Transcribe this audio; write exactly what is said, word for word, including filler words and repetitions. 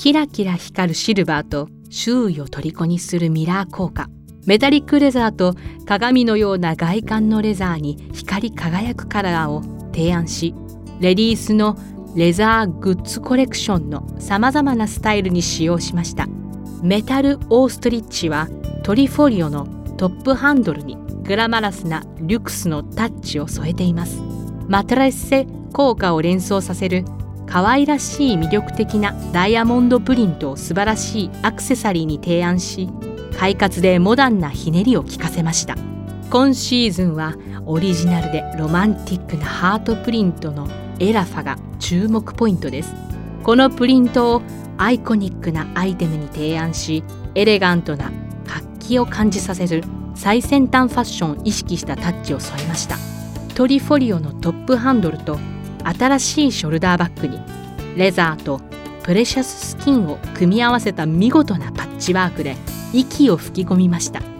キラキラ光るシルバーと周囲を虜にするミラー効果、メタリックレザーと鏡のような外観のレザーに光り輝くカラーを提案し、レディースのレザーグッズコレクションのさまざまなスタイルに使用しました。メタルオーストリッチはトリフォリオのトップハンドルにグラマラスなリュクスのタッチを添えています。マトレッセ効果を連想させる可愛らしい魅力的なダイヤモンドプリントを素晴らしいアクセサリーに提案し、快活でモダンなひねりを効かせました。今シーズンはオリジナルでロマンティックなハートプリントのエラファが注目ポイントです。このプリントをアイコニックなアイテムに提案し、エレガントな活気を感じさせる最先端ファッションを意識したタッチを添えました。トリフォリオのトップハンドルと新しいショルダーバッグにレザーとプレシャススキンを組み合わせた見事なパッチワークで息を吹き込みました。